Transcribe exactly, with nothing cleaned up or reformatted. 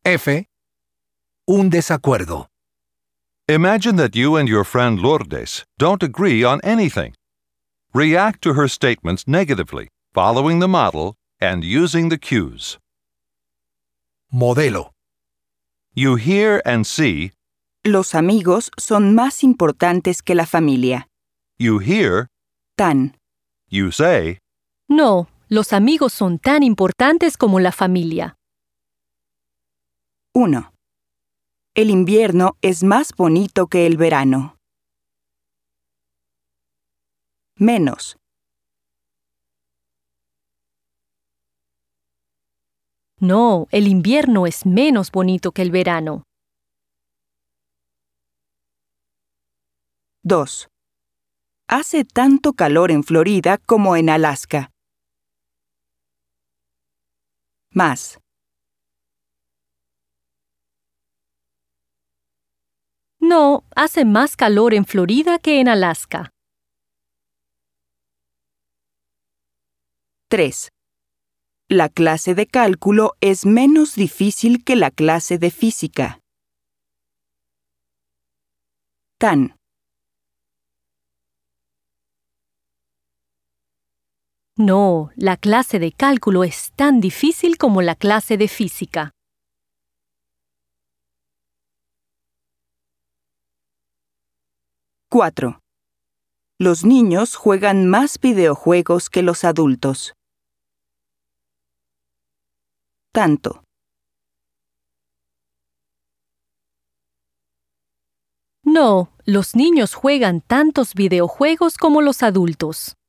F. Un desacuerdo. Imagine that you and your friend Lourdes don't agree on anything. React to her statements negatively, following the model and using the cues. Modelo. You hear and see. Los amigos son más importantes que la familia. You hear. Tan. You say. No, los amigos son tan importantes como la familia. uno. El invierno es más bonito que el verano. Menos. No, el invierno es menos bonito que el verano. dos. Hace tanto calor en Florida como en Alaska. Más. No, hace más calor en Florida que en Alaska. tres. La clase de cálculo es menos difícil que la clase de física. Tan. No, la clase de cálculo es tan difícil como la clase de física. cuatro. Los niños juegan más videojuegos que los adultos. Tanto. No, los niños juegan tantos videojuegos como los adultos.